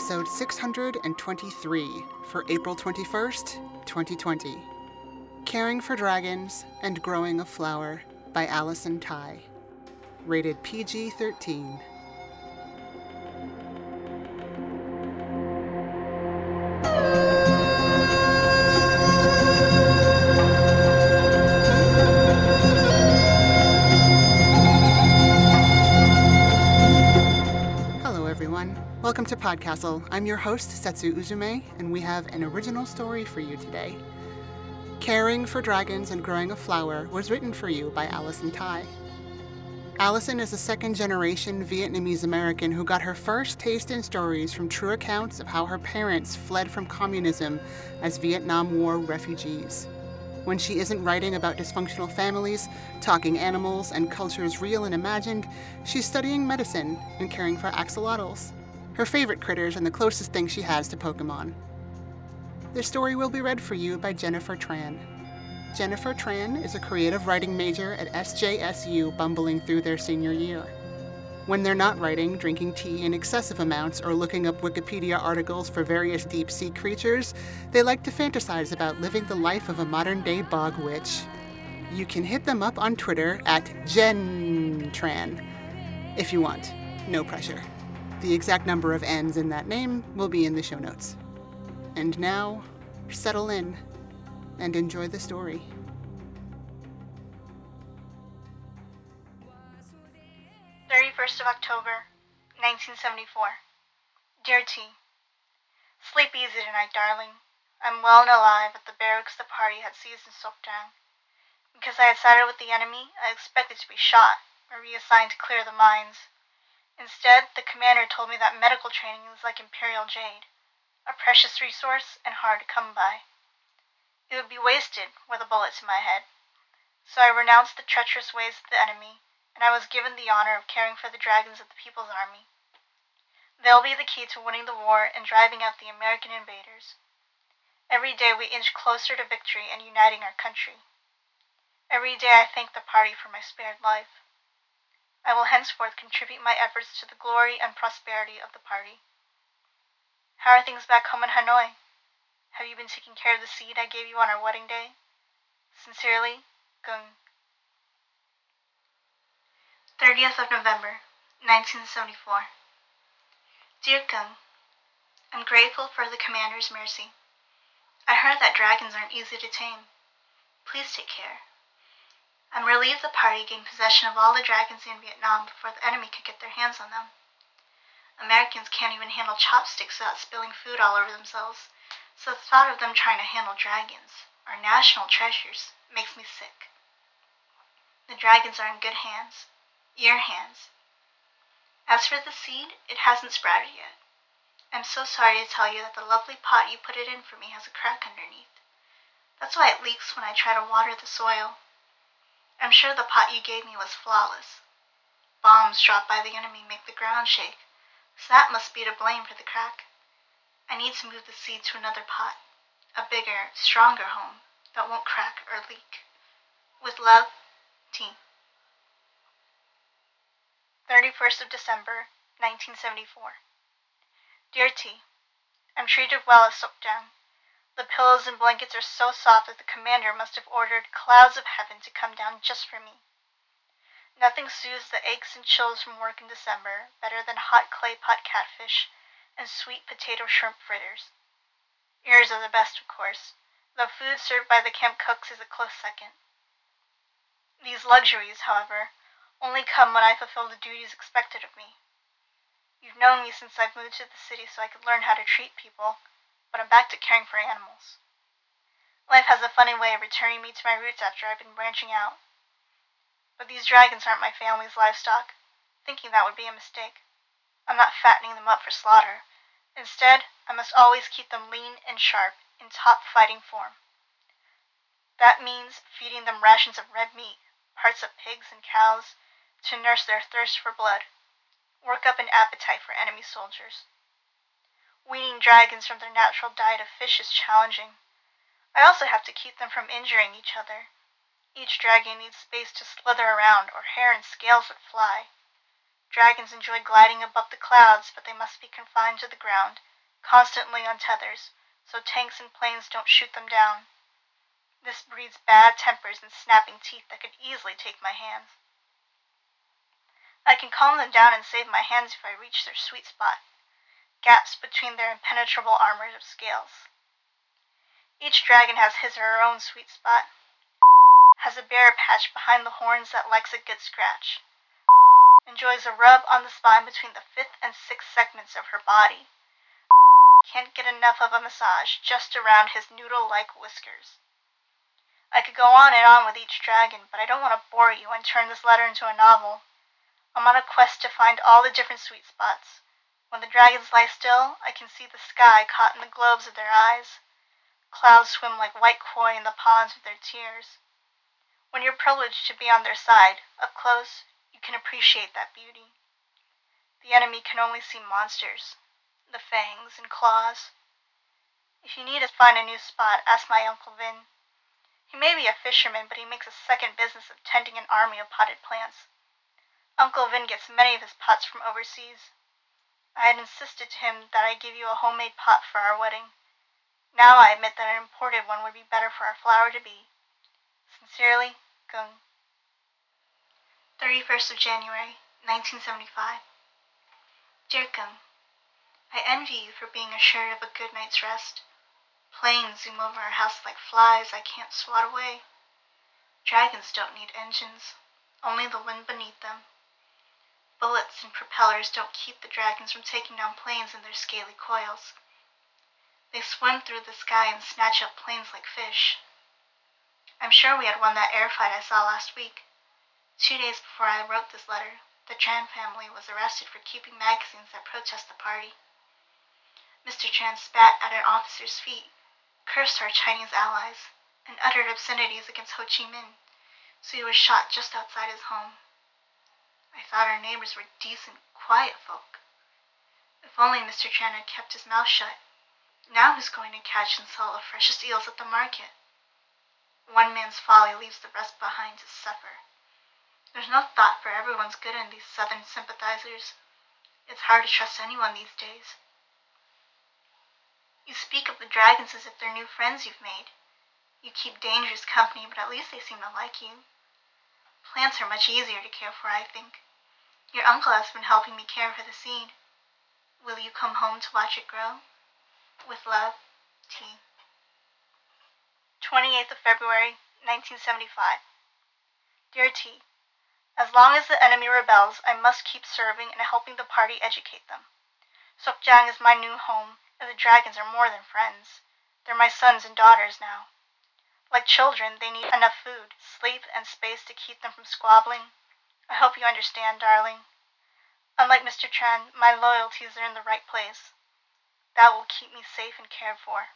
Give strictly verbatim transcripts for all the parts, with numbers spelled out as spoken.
episode six hundred twenty-three for April twenty-first, twenty twenty. Caring for Dragons and Growing a Flower by Allison Tai. Rated P G thirteen. Welcome to Podcastle. I'm your host, Setsu Uzume, and we have an original story for you today. Caring for Dragons and Growing a Flower was written for you by Allison Tai. Allison is a second-generation Vietnamese American who got her first taste in stories from true accounts of how her parents fled from communism as Vietnam War refugees. When she isn't writing about dysfunctional families, talking animals, and cultures real and imagined, she's studying medicine and caring for axolotls, her favorite critters and the closest thing she has to Pokemon. This story will be read for you by Jennifer Tran. Jennifer Tran is a creative writing major at S J S U bumbling through their senior year. When they're not writing, drinking tea in excessive amounts, or looking up Wikipedia articles for various deep-sea creatures, they like to fantasize about living the life of a modern-day bog witch. You can hit them up on Twitter at Jen Tran if you want. No pressure. The exact number of N's in that name will be in the show notes. And now, settle in and enjoy the story. thirty-first of October, nineteen seventy-four. Dear T, sleep easy tonight, darling. I'm well and alive at the barracks the party had seized in Sokdang. Because I had sided with the enemy, I expected to be shot or reassigned to clear the mines. Instead, the commander told me that medical training is like Imperial Jade, a precious resource and hard to come by. It would be wasted with a bullet to my head. So I renounced the treacherous ways of the enemy, and I was given the honor of caring for the dragons of the People's Army. They'll be the key to winning the war and driving out the American invaders. Every day we inch closer to victory and uniting our country. Every day I thank the party for my spared life. I will henceforth contribute my efforts to the glory and prosperity of the party. How are things back home in Hanoi? Have you been taking care of the seed I gave you on our wedding day? Sincerely, Gung. thirtieth of November, nineteen seventy-four. Dear Gung, I'm grateful for the commander's mercy. I heard that dragons aren't easy to tame. Please take care. I'm relieved the party gained possession of all the dragons in Vietnam before the enemy could get their hands on them. Americans can't even handle chopsticks without spilling food all over themselves, so the thought of them trying to handle dragons, our national treasures, makes me sick. The dragons are in good hands, your hands. As for the seed, it hasn't sprouted yet. I'm so sorry to tell you that the lovely pot you put it in for me has a crack underneath. That's why it leaks when I try to water the soil. I'm sure the pot you gave me was flawless. Bombs dropped by the enemy make the ground shake, so that must be to blame for the crack. I need to move the seed to another pot, a bigger, stronger home that won't crack or leak. With love, T. thirty-first of December, nineteen seventy-four. Dear T, I'm treated well at Sokdang. The pillows and blankets are so soft that the commander must have ordered clouds of heaven to come down just for me. Nothing soothes the aches and chills from work in December better than hot clay pot catfish and sweet potato shrimp fritters. Yours are the best, of course, though food served by the camp cooks is a close second. These luxuries, however, only come when I fulfill the duties expected of me. You've known me since I've moved to the city so I could learn how to treat people, but I'm back to caring for animals. Life has a funny way of returning me to my roots after I've been branching out. But these dragons aren't my family's livestock. Thinking that would be a mistake. I'm not fattening them up for slaughter. Instead, I must always keep them lean and sharp, in top fighting form. That means feeding them rations of red meat, parts of pigs and cows, to nurse their thirst for blood, work up an appetite for enemy soldiers. Weaning dragons from their natural diet of fish is challenging. I also have to keep them from injuring each other. Each dragon needs space to slither around, or hair and scales would fly. Dragons enjoy gliding above the clouds, but they must be confined to the ground, constantly on tethers, so tanks and planes don't shoot them down. This breeds bad tempers and snapping teeth that could easily take my hands. I can calm them down and save my hands if I reach their sweet spot, gaps between their impenetrable armor of scales. Each dragon has his or her own sweet spot, has a bare patch behind the horns that likes a good scratch, enjoys a rub on the spine between the fifth and sixth segments of her body, can't get enough of a massage just around his noodle-like whiskers. I could go on and on with each dragon, but I don't want to bore you and turn this letter into a novel. I'm on a quest to find all the different sweet spots. When the dragons lie still, I can see the sky caught in the globes of their eyes. Clouds swim like white koi in the ponds of their tears. When you're privileged to be on their side, up close, you can appreciate that beauty. The enemy can only see monsters, the fangs and claws. If you need to find a new spot, ask my Uncle Vin. He may be a fisherman, but he makes a second business of tending an army of potted plants. Uncle Vin gets many of his pots from overseas. I had insisted to him that I give you a homemade pot for our wedding. Now I admit that an imported one would be better for our flower to be. Sincerely, Gung. thirty-first of January, nineteen seventy-five. Dear Gung, I envy you for being assured of a good night's rest. Planes zoom over our house like flies I can't swat away. Dragons don't need engines, only the wind beneath them. Bullets and propellers don't keep the dragons from taking down planes in their scaly coils. They swim through the sky and snatch up planes like fish. I'm sure we had won that air fight I saw last week. Two days before I wrote this letter, the Tran family was arrested for keeping magazines that protest the party. Mister Tran spat at an officer's feet, cursed our Chinese allies, and uttered obscenities against Ho Chi Minh, so he was shot just outside his home. I thought our neighbors were decent, quiet folk. If only Mister Tran had kept his mouth shut. Now who's going to catch and sell the freshest eels at the market? One man's folly leaves the rest behind to suffer. There's no thought for everyone's good in these Southern sympathizers. It's hard to trust anyone these days. You speak of the dragons as if they're new friends you've made. You keep dangerous company, but at least they seem to like you. Plants are much easier to care for, I think. Your uncle has been helping me care for the seed. Will you come home to watch it grow? With love, T. twenty-eighth of February, nineteen seventy-five. Dear T, as long as the enemy rebels, I must keep serving and helping the party educate them. Sokjang is my new home, and the dragons are more than friends. They're my sons and daughters now. Like children, they need enough food, sleep, and space to keep them from squabbling. I hope you understand, darling. Unlike Mister Tran, my loyalties are in the right place. That will keep me safe and cared for.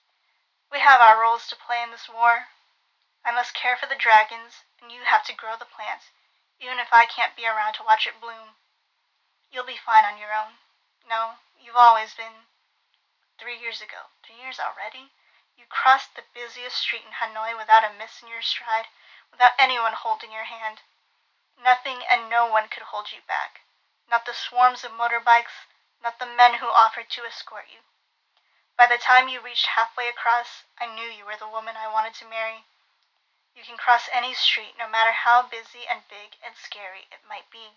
We have our roles to play in this war. I must care for the dragons, and you have to grow the plants, even if I can't be around to watch it bloom. You'll be fine on your own. No, you've always been. Three years ago, three years already, you crossed the busiest street in Hanoi without a miss in your stride, without anyone holding your hand. Nothing and no one could hold you back. Not the swarms of motorbikes, not the men who offered to escort you. By the time you reached halfway across, I knew you were the woman I wanted to marry. You can cross any street, no matter how busy and big and scary it might be.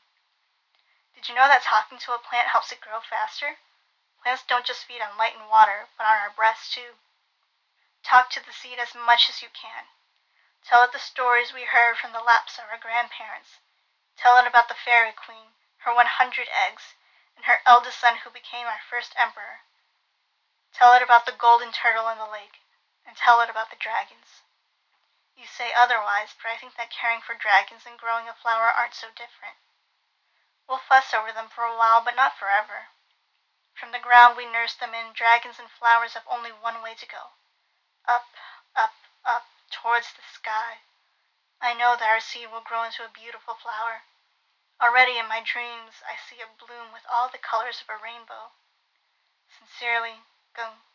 Did you know that talking to a plant helps it grow faster? Plants don't just feed on light and water, but on our breaths too. Talk to the seed as much as you can. Tell it the stories we heard from the laps of our grandparents. Tell it about the Fairy Queen, her one hundred eggs, and her eldest son who became our first emperor. Tell it about the golden turtle in the lake, and tell it about the dragons. You say otherwise, but I think that caring for dragons and growing a flower aren't so different. We'll fuss over them for a while, but not forever. From the ground we nurse them in, dragons and flowers have only one way to go. Up, up, up, towards the sky. I know that our seed will grow into a beautiful flower. Already in my dreams, I see it bloom with all the colors of a rainbow. Sincerely, Gung.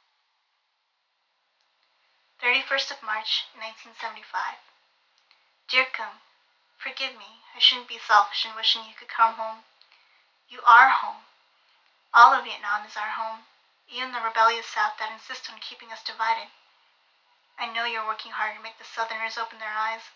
thirty-first of March, nineteen seventy-five. Dear Gung, forgive me. I shouldn't be selfish in wishing you could come home. You are home. All of Vietnam is our home. even the rebellious South that insist on keeping us divided. I know you're working hard to make the Southerners open their eyes.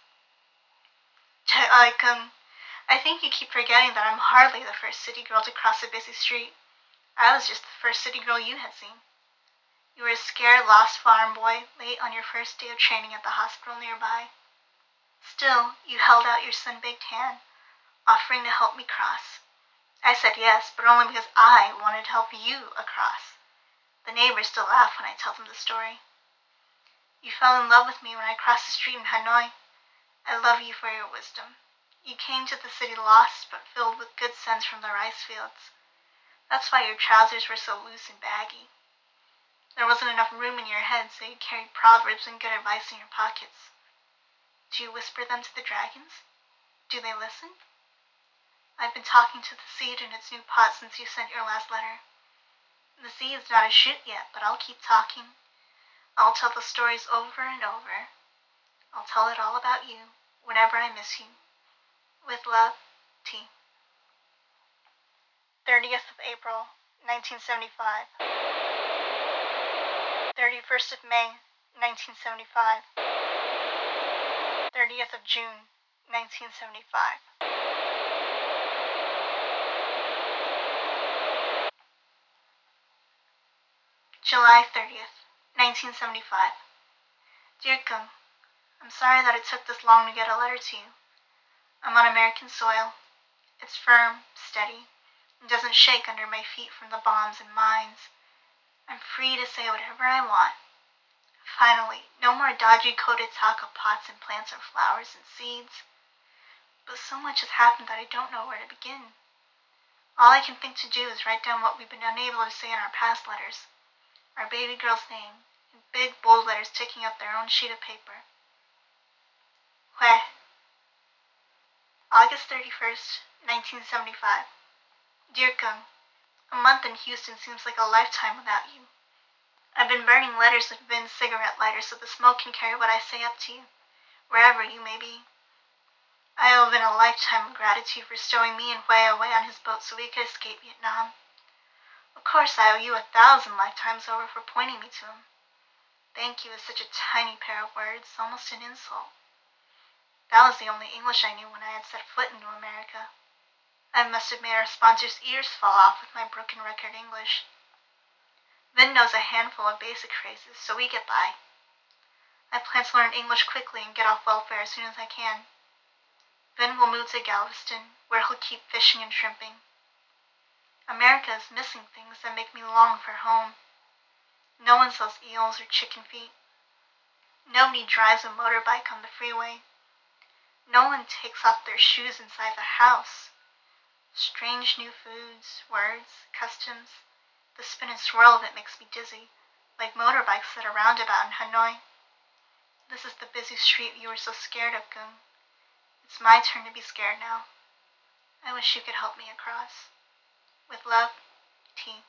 I can... I think you keep forgetting that I'm hardly the first city girl to cross a busy street. I was just the first city girl you had seen. You were a scared, lost farm boy, late on your first day of training at the hospital nearby. Still, you held out your sun-baked hand, offering to help me cross. I said yes, but only because I wanted to help you across. The neighbors still laugh when I tell them the story. You fell in love with me when I crossed the street in Hanoi. I love you for your wisdom. You came to the city lost, but filled with good sense from the rice fields. That's why your trousers were so loose and baggy. There wasn't enough room in your head, so you carried proverbs and good advice in your pockets. Do you whisper them to the dragons? Do they listen? I've been talking to the seed in its new pot since you sent your last letter. The seed is not a shoot yet, but I'll keep talking. I'll tell the stories over and over. I'll tell it all about you whenever I miss you. With love, T. thirtieth of April, nineteen seventy-five. thirty-first of May, nineteen seventy-five. thirtieth of June, nineteen seventy-five. July thirtieth, nineteen seventy-five. Dear Gung, I'm sorry that it took this long to get a letter to you. I'm on American soil. It's firm, steady, and doesn't shake under my feet from the bombs and mines. I'm free to say whatever I want. Finally, no more dodgy coated talk of pots and plants or flowers and seeds. But so much has happened that I don't know where to begin. All I can think to do is write down what we've been unable to say in our past letters. Our baby girl's name, in big bold letters taking up their own sheet of paper. Hue. August thirty-first, nineteen seventy-five. Dear Gung, a month in Houston seems like a lifetime without you. I've been burning letters with Vin's cigarette lighter so the smoke can carry what I say up to you, wherever you may be. I owe Vin a lifetime of gratitude for stowing me and Hue away on his boat so we could escape Vietnam. Of course, I owe you a thousand lifetimes over for pointing me to him. Thank you is such a tiny pair of words, almost an insult. That was the only English I knew when I had set foot into America. I must have made our sponsors' ears fall off with my broken record English. Vin knows a handful of basic phrases, so we get by. I plan to learn English quickly and get off welfare as soon as I can. Vin will move to Galveston, where he'll keep fishing and shrimping. America is missing things that make me long for home. No one sells eels or chicken feet. Nobody drives a motorbike on the freeway. No one takes off their shoes inside the house. Strange new foods, words, customs. The spin and swirl of it makes me dizzy, like motorbikes at a roundabout in Hanoi. This is the busy street you were so scared of, Gung. It's my turn to be scared now. I wish you could help me across. With love, T.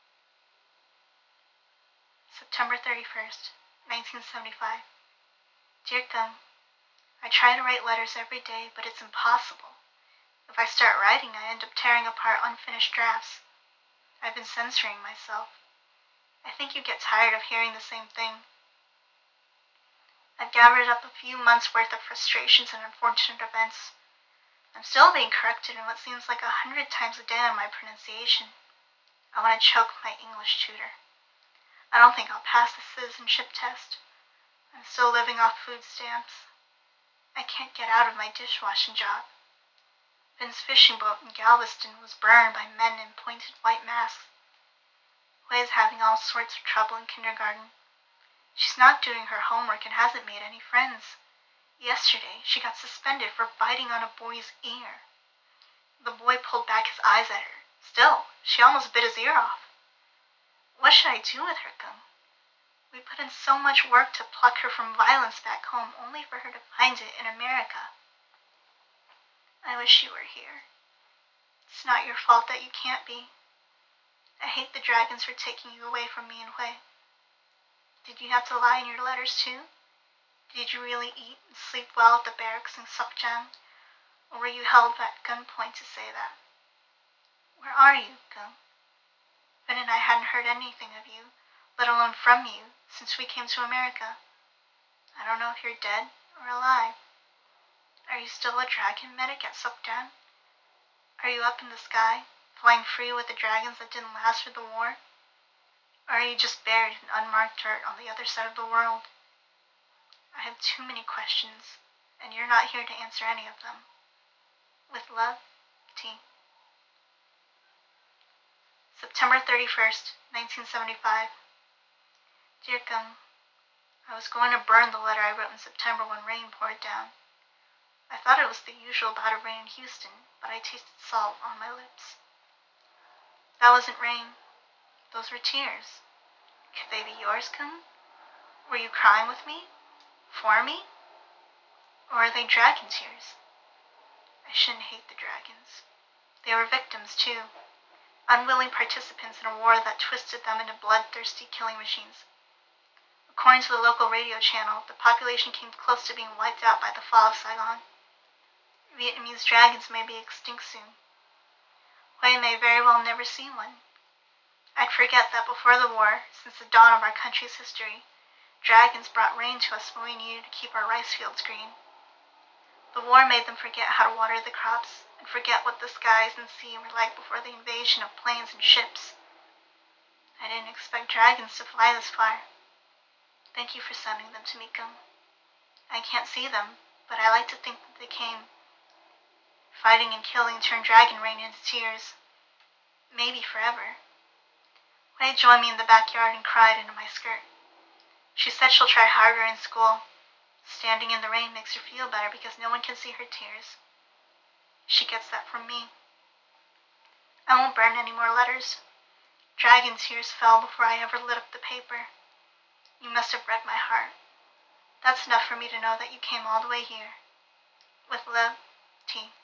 September thirty-first, nineteen seventy-five. Dear Gung, I try to write letters every day, but it's impossible. If I start writing, I end up tearing apart unfinished drafts. I've been censoring myself. I think you get tired of hearing the same thing. I've gathered up a few months' worth of frustrations and unfortunate events. I'm still being corrected in what seems like a hundred times a day on my pronunciation. I want to choke my English tutor. I don't think I'll pass the citizenship test. I'm still living off food stamps. I can't get out of my dishwashing job. Vin's fishing boat in Galveston was burned by men in pointed white masks. Hue is having all sorts of trouble in kindergarten. She's not doing her homework and hasn't made any friends. Yesterday, she got suspended for biting on a boy's ear. The boy pulled back his eyes at her. Still, she almost bit his ear off. What should I do with her, Gung? We put in so much work to pluck her from violence back home, only for her to find it in America. I wish you were here. It's not your fault that you can't be. I hate the dragons for taking you away from me and Hue. Did you have to lie in your letters too? Did you really eat and sleep well at the barracks in Sukjang? Or were you held at gunpoint to say that? Where are you, Gung? Ben and I hadn't heard anything of you, let alone from you, since we came to America. I don't know if you're dead or alive. Are you still a dragon medic at Sukdan? Are you up in the sky, flying free with the dragons that didn't last through the war? Or are you just buried in unmarked dirt on the other side of the world? I have too many questions, and you're not here to answer any of them. With love, T. September thirty-first, nineteen seventy-five. Dear Gum, I was going to burn the letter I wrote in September when rain poured down. I thought it was the usual bout of rain in Houston, but I tasted salt on my lips. That wasn't rain. Those were tears. Could they be yours, Gum? Were you crying with me? For me? Or are they dragon tears? I shouldn't hate the dragons. They were victims, too. Unwilling participants in a war that twisted them into bloodthirsty killing machines. According to the local radio channel, the population came close to being wiped out by the fall of Saigon. Vietnamese dragons may be extinct soon. Hue may very well never see one. I'd forget that before the war, since the dawn of our country's history, dragons brought rain to us when we needed to keep our rice fields green. The war made them forget how to water the crops and forget what the skies and sea were like before the invasion of planes and ships. I didn't expect dragons to fly this far. Thank you for sending them to me, Gum. I can't see them, but I like to think that they came. Fighting and killing turned dragon rain into tears. Maybe forever. Hue joined me in the backyard and cried into my skirt. She said she'll try harder in school. Standing in the rain makes her feel better because no one can see her tears. She gets that from me. I won't burn any more letters. Dragon tears fell before I ever lit up the paper. You must have read my heart. That's enough for me to know that you came all the way here. With love, T.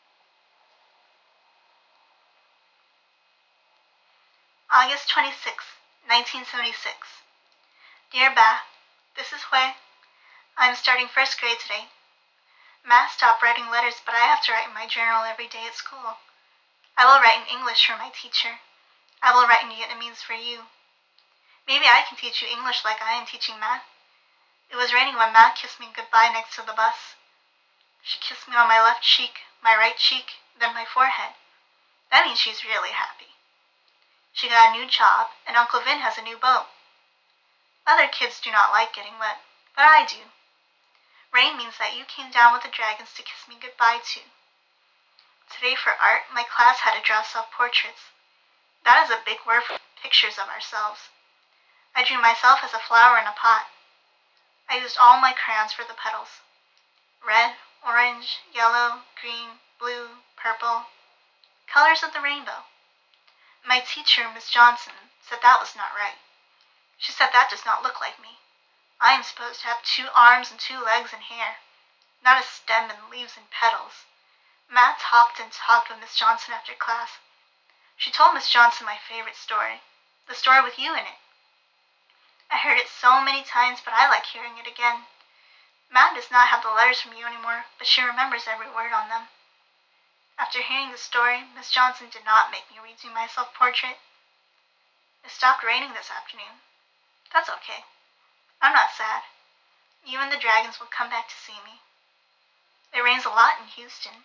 August twenty-sixth, nineteen seventy-six. Dear Ba, this is Hue. I'm starting first grade today. Ma stopped writing letters, but I have to write in my journal every day at school. I will write in English for my teacher. I will write in Vietnamese for you. Maybe I can teach you English like I am teaching Ma. It was raining when Ma kissed me goodbye next to the bus. She kissed me on my left cheek, my right cheek, then my forehead. That means she's really happy. She got a new job, and Uncle Vin has a new boat. Other kids do not like getting wet, but I do. Rain means that you came down with the dragons to kiss me goodbye too. Today for art, my class had to draw self-portraits. That is a big word for pictures of ourselves. I drew myself as a flower in a pot. I used all my crayons for the petals. Red, orange, yellow, green, blue, purple. Colors of the rainbow. My teacher, Miss Johnson, said that was not right. She said that does not look like me. I am supposed to have two arms and two legs and hair, not a stem and leaves and petals. Matt talked and talked with Miss Johnson after class. She told Miss Johnson my favorite story, the story with you in it. I heard it so many times, but I like hearing it again. Matt does not have the letters from you anymore, but she remembers every word on them. After hearing the story, Miss Johnson did not make me redo my self-portrait. It stopped raining this afternoon. That's okay. I'm not sad. You and the dragons will come back to see me. It rains a lot in Houston.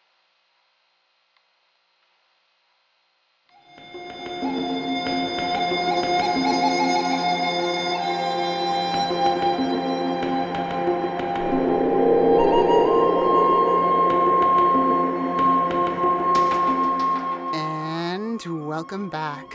Welcome back.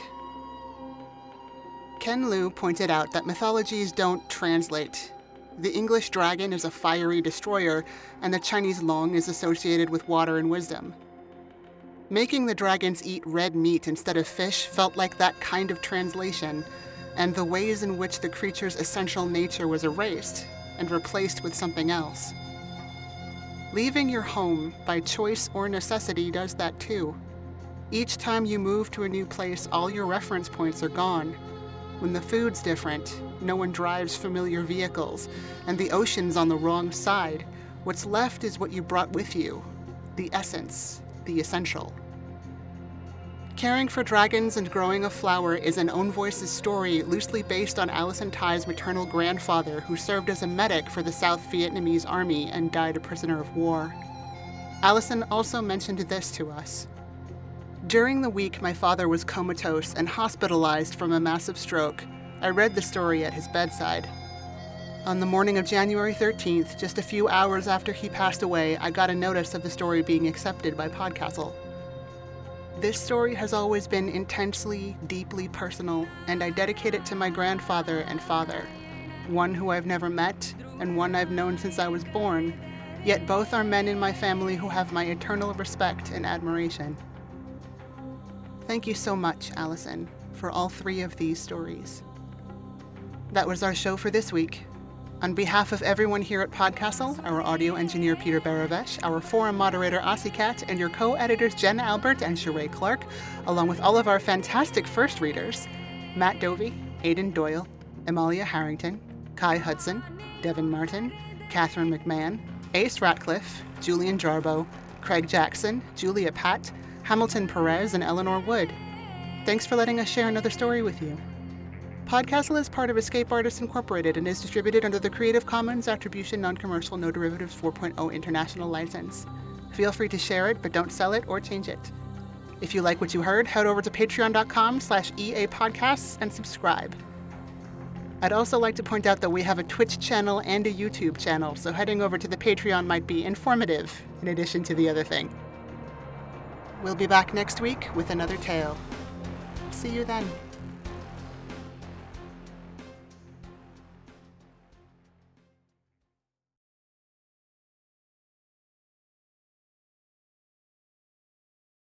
Ken Liu pointed out that mythologies don't translate. The English dragon is a fiery destroyer, and the Chinese long is associated with water and wisdom. Making the dragons eat red meat instead of fish felt like that kind of translation, and the ways in which the creature's essential nature was erased and replaced with something else. Leaving your home by choice or necessity does that too. Each time you move to a new place, all your reference points are gone. When the food's different, no one drives familiar vehicles, and the ocean's on the wrong side, what's left is what you brought with you, the essence, the essential. Caring for Dragons and Growing a Flower is an Own Voices story loosely based on Allison Thai's maternal grandfather, who served as a medic for the South Vietnamese Army and died a prisoner of war. Allison also mentioned this to us. During the week my father was comatose and hospitalized from a massive stroke, I read the story at his bedside. On the morning of January thirteenth, just a few hours after he passed away, I got a notice of the story being accepted by Podcastle. This story has always been intensely, deeply personal, and I dedicate it to my grandfather and father, one who I've never met and one I've known since I was born, yet both are men in my family who have my eternal respect and admiration. Thank you so much, Allison, for all three of these stories. That was our show for this week. On behalf of everyone here at Podcastle, our audio engineer Peter Baravesh, our forum moderator Asikat, and your co-editors Jen Albert and Sheree Clark, along with all of our fantastic first readers, Matt Dovey, Aidan Doyle, Amalia Harrington, Kai Hudson, Devin Martin, Catherine McMahon, Ace Ratcliffe, Julian Jarbo, Craig Jackson, Julia Patt, Hamilton Perez, and Eleanor Wood. Thanks for letting us share another story with you. Podcastle is part of Escape Artists Incorporated and is distributed under the Creative Commons Attribution Non-Commercial No Derivatives four point oh International License. Feel free to share it, but don't sell it or change it. If you like what you heard, head over to patreon.com slash EA Podcasts and subscribe. I'd also like to point out that we have a Twitch channel and a YouTube channel, so heading over to the Patreon might be informative, in addition to the other thing. We'll be back next week with another tale. See you then.